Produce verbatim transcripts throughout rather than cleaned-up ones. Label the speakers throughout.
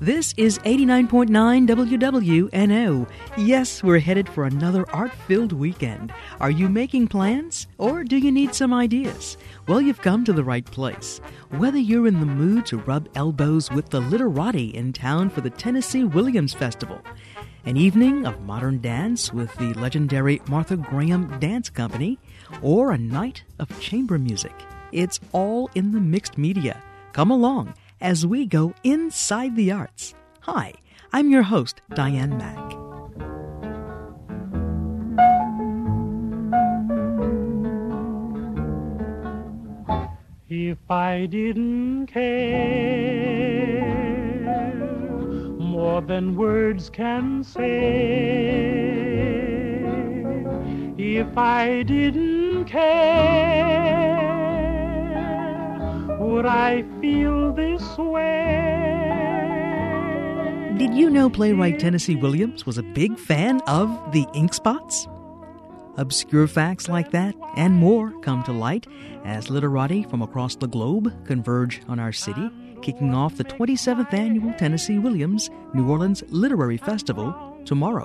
Speaker 1: This is eighty-nine point nine W W N O. Yes, we're headed for another art-filled weekend. Are you making plans, or do you need some ideas? Well, you've come to the right place. Whether you're in the mood to rub elbows with the literati in town for the Tennessee Williams Festival, an evening of modern dance with the legendary Martha Graham Dance Company, or a night of chamber music, it's all in the mixed media. Come along as we go inside the arts. Hi, I'm your host, Diane Mack.
Speaker 2: If I didn't care more than words can say, if I didn't care, would I feel this way?
Speaker 1: Did you know playwright Tennessee Williams was a big fan of the Ink Spots? Obscure facts like that and more come to light as literati from across the globe converge on our city, kicking off the twenty-seventh Annual Tennessee Williams New Orleans Literary Festival tomorrow.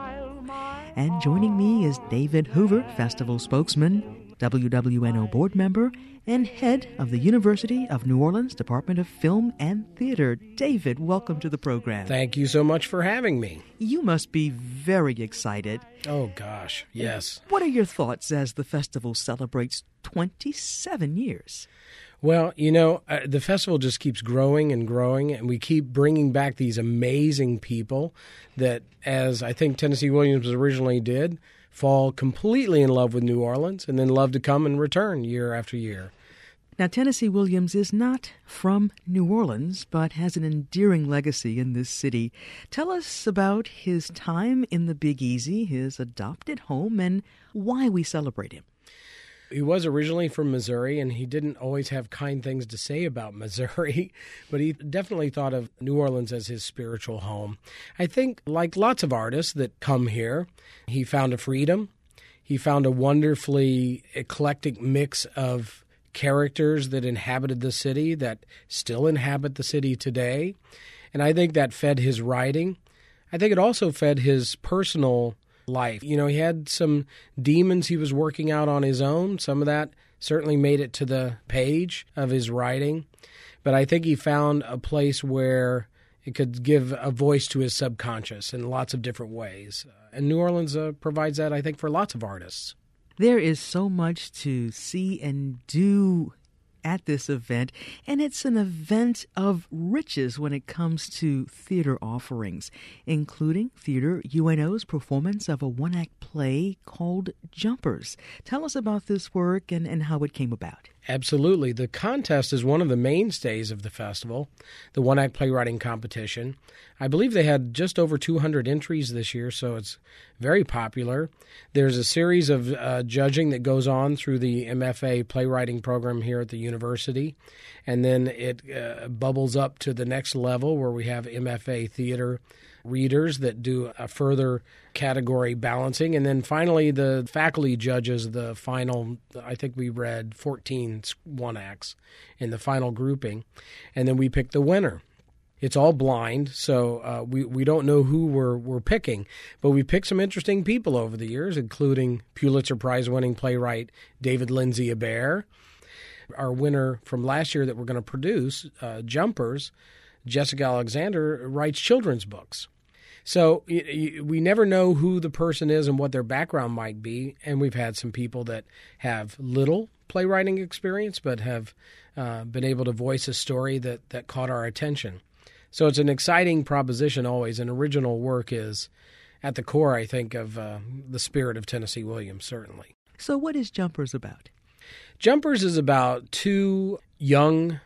Speaker 1: And joining me is David Hoover, festival spokesman, W W N O board member, and head of the University of New Orleans Department of Film and Theater. David, welcome to the program.
Speaker 3: Thank you so much for having me.
Speaker 1: You must be very excited.
Speaker 3: Oh, gosh, yes.
Speaker 1: What are your thoughts as the festival celebrates twenty-seven years?
Speaker 3: Well, you know, uh, the festival just keeps growing and growing, and we keep bringing back these amazing people that, as I think Tennessee Williams originally did, fall completely in love with New Orleans and then love to come and return year after year.
Speaker 1: Now, Tennessee Williams is not from New Orleans, but has an endearing legacy in this city. Tell us about his time in the Big Easy, his adopted home, and why we celebrate him.
Speaker 3: He was originally from Missouri, and he didn't always have kind things to say about Missouri, but he definitely thought of New Orleans as his spiritual home. I think, like lots of artists that come here, he found a freedom. He found a wonderfully eclectic mix of characters that inhabited the city, that still inhabit the city today. And I think that fed his writing. I think it also fed his personal life. You know, he had some demons he was working out on his own. Some of that certainly made it to the page of his writing. But I think he found a place where it could give a voice to his subconscious in lots of different ways. And New Orleans uh, provides that, I think, for lots of artists.
Speaker 1: There is so much to see and do at this event, and it's an event of riches when it comes to theater offerings, including Theater U N O's performance of a one-act play called Jumpers. Tell us about this work and, and how it came about.
Speaker 3: Absolutely. The contest is one of the mainstays of the festival, the one-act playwriting competition. I believe they had just over two hundred entries this year, so it's very popular. There's a series of uh, judging that goes on through the M F A playwriting program here at the university, and then it uh, bubbles up to the next level where we have M F A theater readers that do a further category balancing. And then finally, the faculty judges the final, I think we read fourteen one-acts in the final grouping, and then we pick the winner. It's all blind, so uh, we, we don't know who we're, we're picking, but we picked some interesting people over the years, including Pulitzer Prize-winning playwright David Lindsay Abaire. Our winner from last year that we're going to produce, uh, Jumpers, Jessica Alexander, writes children's books. So we never know who the person is and what their background might be, and we've had some people that have little playwriting experience but have uh, been able to voice a story that, that caught our attention. So it's an exciting proposition always, and original work is at the core, I think, of uh, the spirit of Tennessee Williams, certainly.
Speaker 1: So what is Jumpers about?
Speaker 3: Jumpers is about two young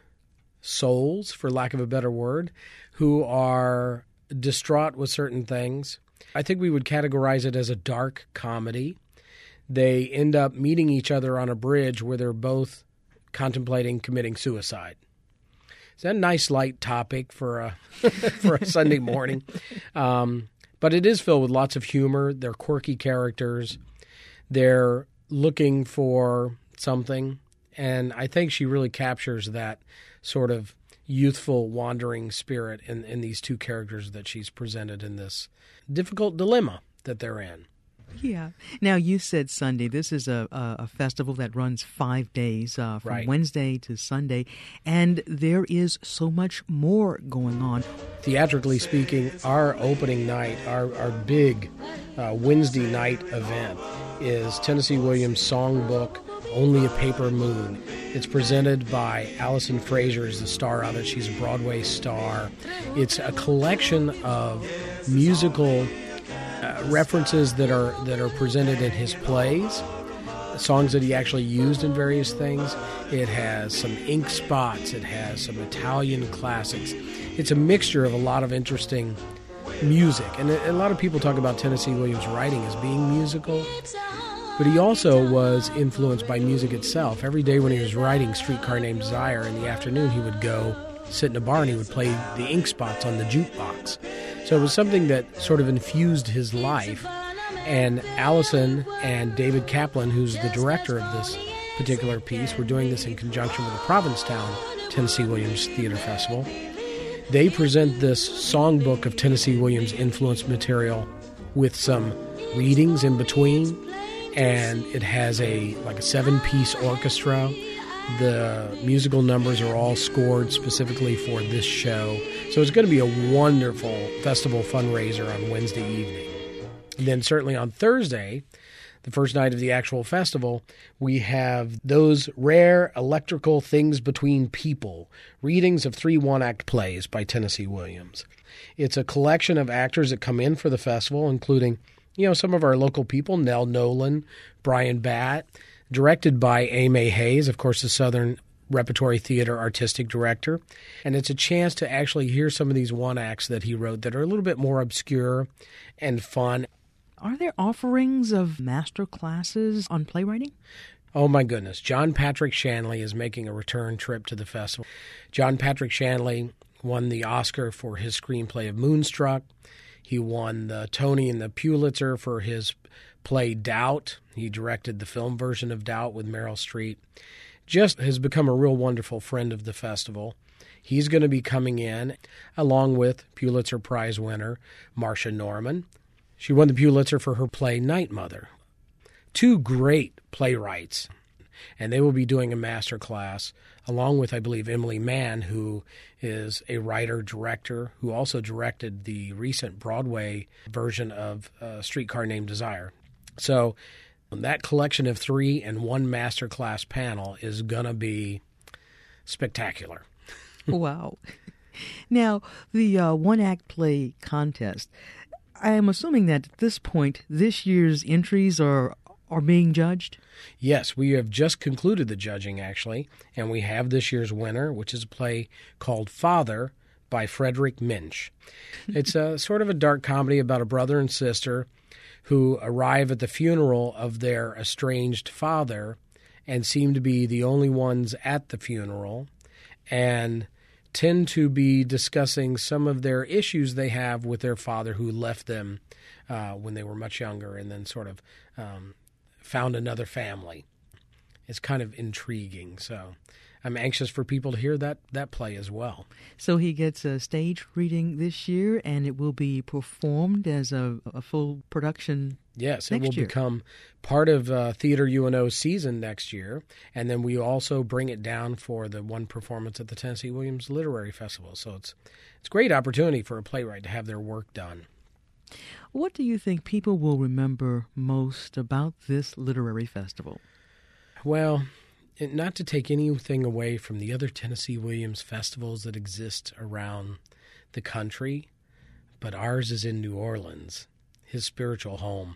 Speaker 3: souls, for lack of a better word, who are distraught with certain things. I think we would categorize it as a dark comedy. They end up meeting each other on a bridge where they're both contemplating committing suicide. It's a nice light topic for a for a Sunday morning, um, but it is filled with lots of humor. They're quirky characters. They're looking for something, and I think she really captures that sort of youthful, wandering spirit in, in these two characters that she's presented in this difficult dilemma that they're in.
Speaker 1: Yeah. Now, you said Sunday. This is a, a, a festival that runs five days, uh, from
Speaker 3: Right.
Speaker 1: Wednesday to Sunday, and there is so much more going on.
Speaker 3: Theatrically speaking, our opening night, our, our big uh, Wednesday night event is Tennessee Williams' songbook, Only a Paper Moon. It's presented by Allison Fraser as the star of it. She's a Broadway star. It's a collection of musical uh, references that are that are presented in his plays, songs that he actually used in various things. It has some ink spots. It has some Italian classics. It's a mixture of a lot of interesting music. And a, a lot of people talk about Tennessee Williams' writing as being musical, but he also was influenced by music itself. Every day when he was writing Streetcar Named Desire in the afternoon, he would go sit in a bar and he would play the ink spots on the jukebox. So it was something that sort of infused his life. And Allison and David Kaplan, who's the director of this particular piece, were doing this in conjunction with the Provincetown Tennessee Williams Theater Festival. They present this songbook of Tennessee Williams influenced material with some readings in between, and it has a like a seven-piece orchestra. The musical numbers are all scored specifically for this show. So it's going to be a wonderful festival fundraiser on Wednesday evening. And then certainly on Thursday, the first night of the actual festival, we have those rare electrical things between people, readings of three one-act plays by Tennessee Williams. It's a collection of actors that come in for the festival, including, you know, some of our local people, Nell Nolan, Brian Batt, directed by A. May Hayes, of course, the Southern Repertory Theater artistic director. And it's a chance to actually hear some of these one-acts that he wrote that are a little bit more obscure and fun.
Speaker 1: Are there offerings of master classes on playwriting?
Speaker 3: Oh, my goodness. John Patrick Shanley is making a return trip to the festival. John Patrick Shanley won the Oscar for his screenplay of Moonstruck. He won the Tony and the Pulitzer for his play Doubt. He directed the film version of Doubt with Meryl Streep. Just has become a real wonderful friend of the festival. He's going to be coming in along with Pulitzer Prize winner Marcia Norman. She won the Pulitzer for her play Night Mother. Two great playwrights, and they will be doing a master class along with, I believe, Emily Mann, who is a writer-director who also directed the recent Broadway version of uh, Streetcar Named Desire. So that collection of three and one master class panel is going to be spectacular.
Speaker 1: Wow. Now, the uh, one-act play contest, I am assuming that at this point, this year's entries are are being judged?
Speaker 3: Yes, we have just concluded the judging, actually, and we have this year's winner, which is a play called Father by Frederick Minch. It's a sort of a dark comedy about a brother and sister who arrive at the funeral of their estranged father and seem to be the only ones at the funeral and tend to be discussing some of their issues they have with their father who left them uh, when they were much younger and then sort of um, found another family. It's kind of intriguing, so I'm anxious for people to hear that, that play as well.
Speaker 1: So he gets a stage reading this year, and it will be performed as a, a full production
Speaker 3: Yes, it
Speaker 1: next
Speaker 3: will
Speaker 1: year.
Speaker 3: become part of uh, Theater U N O's season next year, and then we also bring it down for the one performance at the Tennessee Williams Literary Festival. So it's it's a great opportunity for a playwright to have their work done.
Speaker 1: What do you think people will remember most about this literary festival?
Speaker 3: Well, it, not to take anything away from the other Tennessee Williams festivals that exist around the country, but ours is in New Orleans, his spiritual home.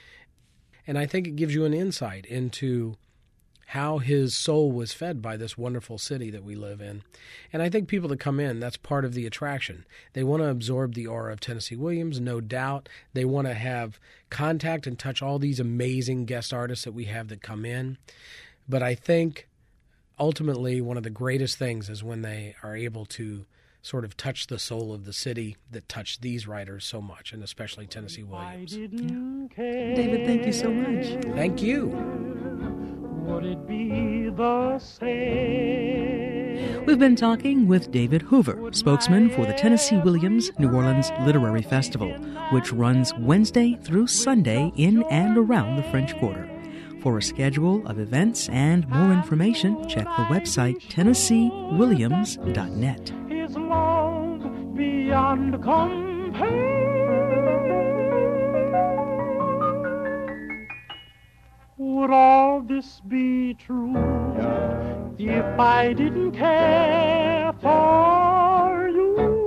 Speaker 3: And I think it gives you an insight into how his soul was fed by this wonderful city that we live in. And I think people that come in, that's part of the attraction. They want to absorb the aura of Tennessee Williams, no doubt. They want to have contact and touch all these amazing guest artists that we have that come in. But I think ultimately one of the greatest things is when they are able to sort of touch the soul of the city that touched these writers so much, and especially Tennessee Williams.
Speaker 1: David, thank you so much.
Speaker 3: Thank you.
Speaker 2: Would it be the same?
Speaker 1: We've been talking with David Hoover, spokesman for the Tennessee Williams New Orleans Literary Festival, which runs Wednesday through Sunday in and around the French Quarter. For a schedule of events and more information, check the website tennessee williams dot net.
Speaker 2: His love beyond compare. Would all this be true if I didn't care for you?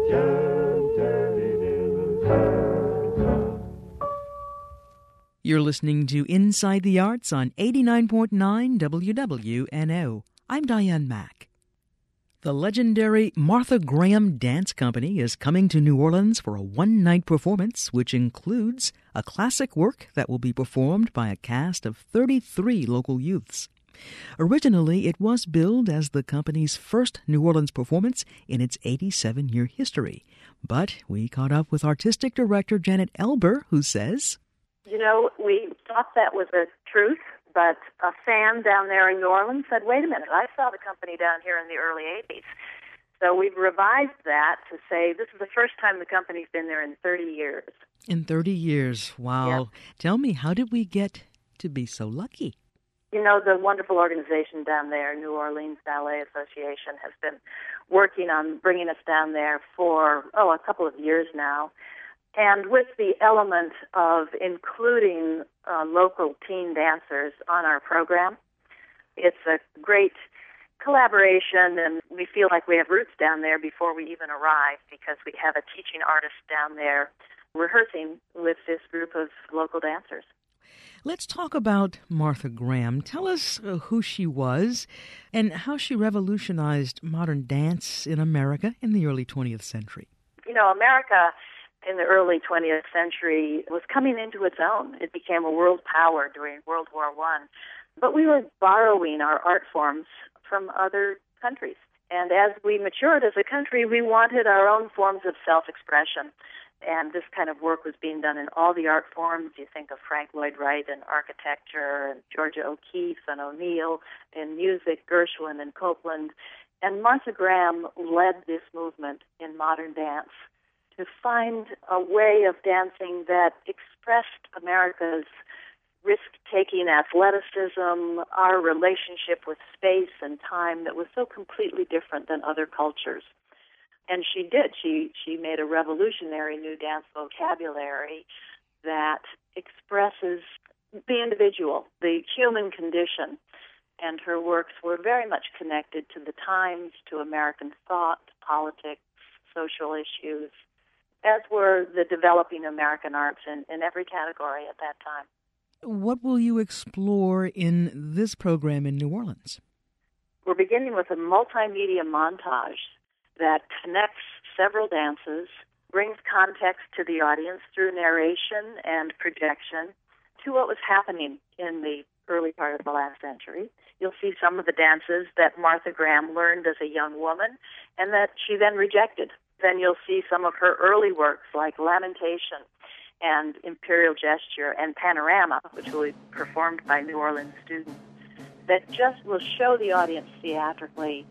Speaker 1: You're listening to Inside the Arts on eighty-nine point nine W W N O. I'm Diane Mack. The legendary Martha Graham Dance Company is coming to New Orleans for a one-night performance, which includes a classic work that will be performed by a cast of thirty-three local youths. Originally, it was billed as the company's first New Orleans performance in its eighty-seven-year history. But we caught up with artistic director Janet Elber, who says,
Speaker 4: You know, we thought that was the truth, but a fan down there in New Orleans said, wait a minute, I saw the company down here in the early eighties. So we've revised that to say this is the first time the company's been there in thirty years.
Speaker 1: In thirty years, wow.
Speaker 4: Yeah.
Speaker 1: Tell me, how did we get to be so lucky?
Speaker 4: You know, the wonderful organization down there, New Orleans Ballet Association, has been working on bringing us down there for, oh, a couple of years now. And with the element of including uh, local teen dancers on our program, it's a great collaboration, and we feel like we have roots down there before we even arrive because we have a teaching artist down there rehearsing with this group of local dancers.
Speaker 1: Let's talk about Martha Graham. Tell us uh, who she was and how she revolutionized modern dance in America in the early twentieth century.
Speaker 4: You know, America in the early twentieth century was coming into its own. It became a world power during World War One. But we were borrowing our art forms from other countries. And as we matured as a country, we wanted our own forms of self-expression. And this kind of work was being done in all the art forms. You think of Frank Lloyd Wright in architecture, and Georgia O'Keeffe and O'Neill in music, Gershwin and Copeland. And Martha Graham led this movement in modern dance to find a way of dancing that expressed America's risk-taking athleticism, our relationship with space and time that was so completely different than other cultures. And she did. She she made a revolutionary new dance vocabulary that expresses the individual, the human condition. And her works were very much connected to the times, to American thought, politics, social issues, as were the developing American arts in, in every category at that time.
Speaker 1: What will you explore in this program in New Orleans?
Speaker 4: We're beginning with a multimedia montage that connects several dances, brings context to the audience through narration and projection to what was happening in the early part of the last century. You'll see some of the dances that Martha Graham learned as a young woman and that she then rejected. Then you'll see some of her early works like Lamentation and Imperial Gesture and Panorama, which will be performed by New Orleans students, that just will show the audience theatrically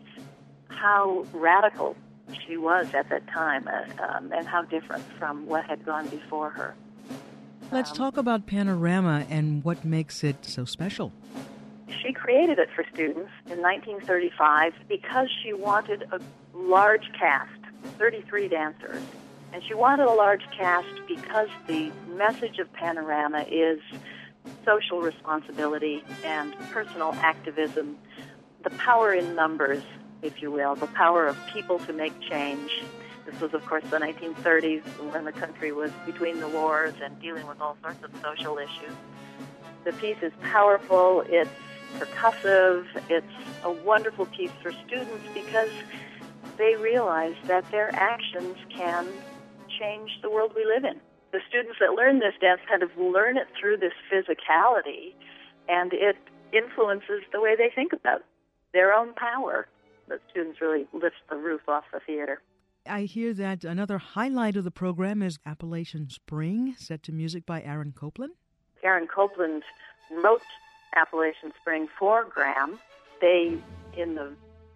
Speaker 4: how radical she was at that time uh, um, and how different from what had gone before her.
Speaker 1: Let's
Speaker 4: Um,
Speaker 1: talk about Panorama and what makes it so special.
Speaker 4: She created it for students in nineteen thirty-five because she wanted a large cast, thirty-three dancers. And she wanted a large cast because the message of Panorama is social responsibility and personal activism, the power in numbers, if you will, the power of people to make change. This was, of course, the nineteen thirties when the country was between the wars and dealing with all sorts of social issues. The piece is powerful, it's percussive, it's a wonderful piece for students because they realize that their actions can change the world we live in. The students that learn this dance kind of learn it through this physicality, and it influences the way they think about their own power. The students really lift the roof off the theater.
Speaker 1: I hear that another highlight of the program is Appalachian Spring, set to music by Aaron Copland.
Speaker 4: Aaron Copland wrote Appalachian Spring for Graham. They, in the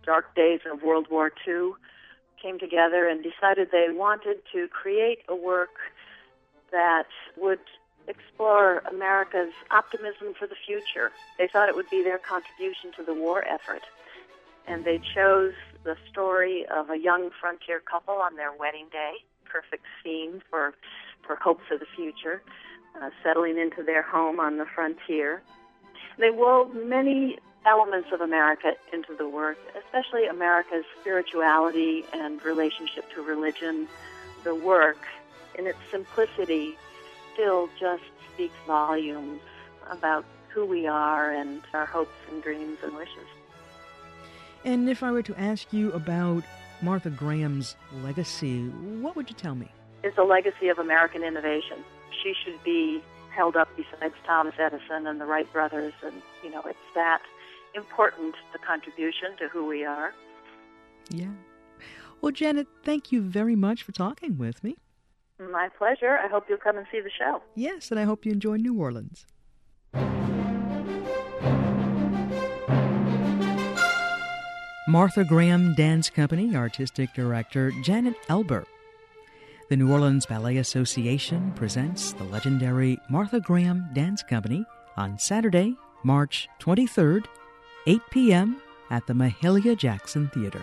Speaker 4: dark days of World War Two, came together and decided they wanted to create a work that would explore America's optimism for the future. They thought it would be their contribution to the war effort. And they chose the story of a young frontier couple on their wedding day, perfect scene for, for hope for the future, uh, settling into their home on the frontier. They wove many elements of America into the work, especially America's spirituality and relationship to religion. The work, in its simplicity, still just speaks volumes about who we are and our hopes and dreams and wishes.
Speaker 1: And if I were to ask you about Martha Graham's legacy, what would you tell me?
Speaker 4: It's a legacy of American innovation. She should be held up besides Thomas Edison and the Wright brothers, and, you know, it's that important, the contribution to who we are.
Speaker 1: Yeah. Well, Janet, thank you very much for talking with me.
Speaker 4: My pleasure. I hope you'll come and see the show.
Speaker 1: Yes, and I hope you enjoy New Orleans. Martha Graham Dance Company Artistic Director Janet Elber. The New Orleans Ballet Association presents the legendary Martha Graham Dance Company on Saturday, March twenty-third, eight p.m. at the Mahalia Jackson Theater.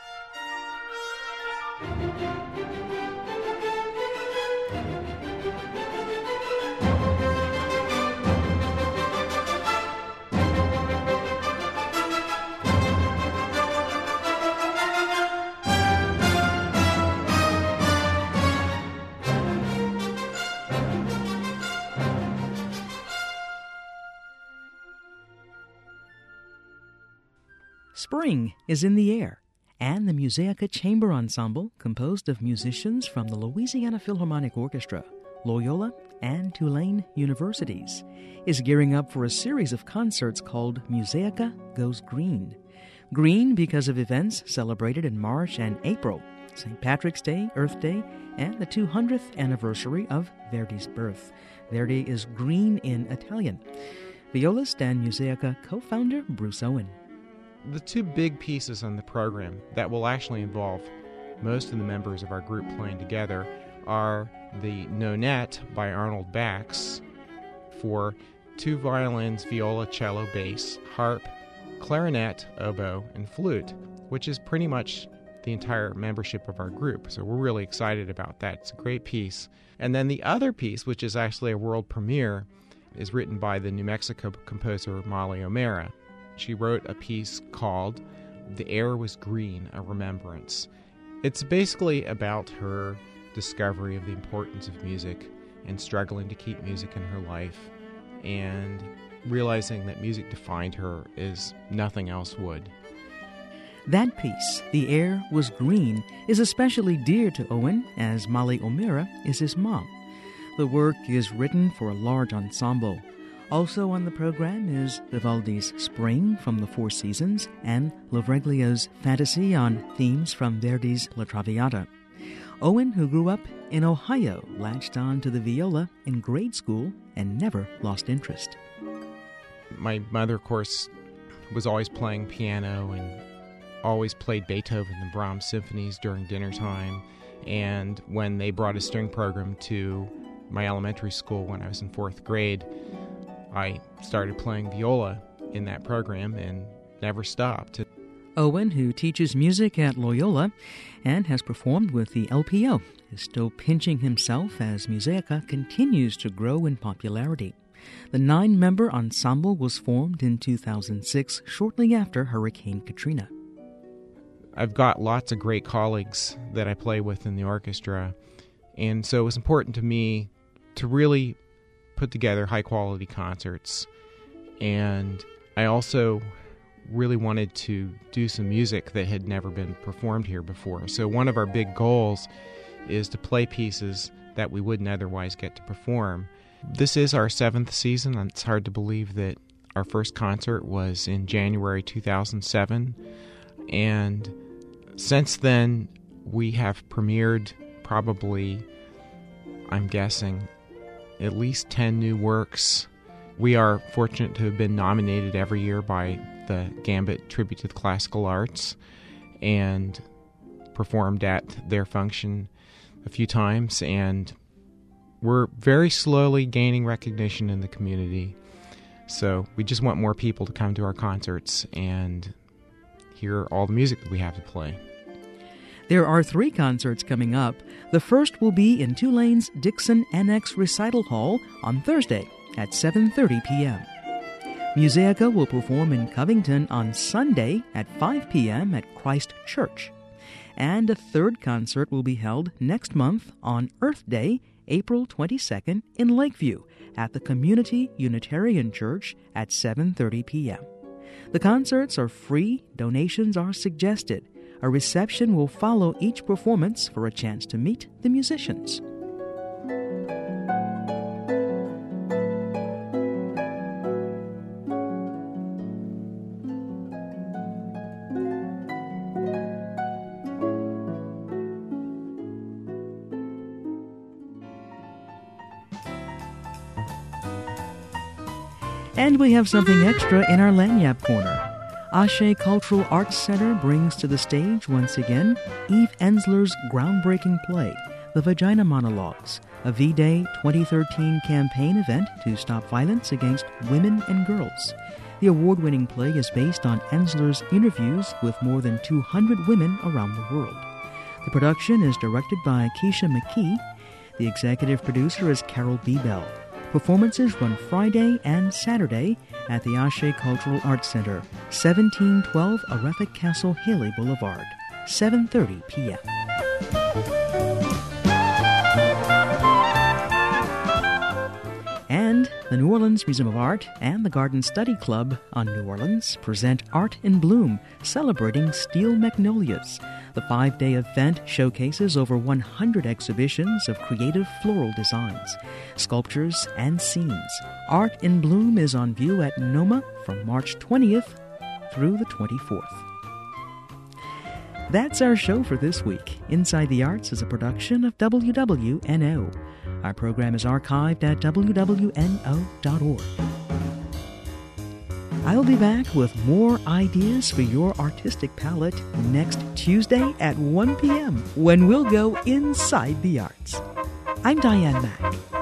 Speaker 1: Spring is in the air, and the Musaica Chamber Ensemble, composed of musicians from the Louisiana Philharmonic Orchestra, Loyola, and Tulane Universities, is gearing up for a series of concerts called Musaica Goes Green. Green because of events celebrated in March and April, Saint Patrick's Day, Earth Day, and the two hundredth anniversary of Verdi's birth. Verdi is green in Italian. Violist and Musaica co-founder Bruce Owen.
Speaker 5: The two big pieces on the program that will actually involve most of the members of our group playing together are the Nonette by Arnold Bax for two violins, viola, cello, bass, harp, clarinet, oboe, and flute, which is pretty much the entire membership of our group. So we're really excited about that. It's a great piece. And then the other piece, which is actually a world premiere, is written by the New Mexico composer Molly O'Mara. She wrote a piece called The Air Was Green, A Remembrance. It's basically about her discovery of the importance of music and struggling to keep music in her life and realizing that music defined her as nothing else would.
Speaker 1: That piece, The Air Was Green, is especially dear to Owen, as Molly O'Mara is his mom. The work is written for a large ensemble. Also on the program is Vivaldi's Spring from the Four Seasons and Lovreglio's Fantasy on themes from Verdi's La Traviata. Owen, who grew up in Ohio, latched on to the viola in grade school and never lost interest.
Speaker 5: My mother, of course, was always playing piano and always played Beethoven and Brahms symphonies during dinner time. And when they brought a string program to my elementary school when I was in fourth grade, I started playing viola in that program and never stopped.
Speaker 1: Owen, who teaches music at Loyola and has performed with the L P O, is still pinching himself as Musaica continues to grow in popularity. The nine-member ensemble was formed in two thousand six, shortly after Hurricane Katrina.
Speaker 5: I've got lots of great colleagues that I play with in the orchestra, and so it was important to me to really put together high-quality concerts. And I also really wanted to do some music that had never been performed here before. So one of our big goals is to play pieces that we wouldn't otherwise get to perform. This is our seventh season, and it's hard to believe that our first concert was in January two thousand seven. And since then, we have premiered probably, I'm guessing, at least ten new works. We are fortunate to have been nominated every year by the Gambit Tribute to the Classical Arts and performed at their function a few times, and we're very slowly gaining recognition in the community. So we just want more people to come to our concerts and hear all the music that we have to play.
Speaker 1: There are three concerts coming up. The first will be in Tulane's Dixon Annex Recital Hall on Thursday at seven thirty p.m. Musaica will perform in Covington on Sunday at five p.m. at Christ Church. And a third concert will be held next month on Earth Day, April twenty-second, in Lakeview at the Community Unitarian Church at seven thirty p.m. The concerts are free, donations are suggested. A reception will follow each performance for a chance to meet the musicians. And we have something extra in our Lagniappe Corner. Ashe Cultural Arts Center brings to the stage once again Eve Ensler's groundbreaking play, The Vagina Monologues, a V-Day twenty thirteen campaign event to stop violence against women and girls. The award-winning play is based on Ensler's interviews with more than two hundred women around the world. The production is directed by Keisha McKee. The executive producer is Carol B. Bell. Performances run Friday and Saturday at the Ashe Cultural Arts Center, seventeen twelve Aretha Castle Haley Boulevard, seven thirty p.m. And the New Orleans Museum of Art and the Garden Study Club on New Orleans present Art in Bloom, celebrating steel magnolias. The five-day event showcases over one hundred exhibitions of creative floral designs, sculptures, and scenes. Art in Bloom is on view at NOMA from March twentieth through the twenty-fourth. That's our show for this week. Inside the Arts is a production of W W N O. Our program is archived at w w n o dot org. I'll be back with more ideas for your artistic palette next Tuesday at one p.m. when we'll go inside the arts. I'm Diane Mack.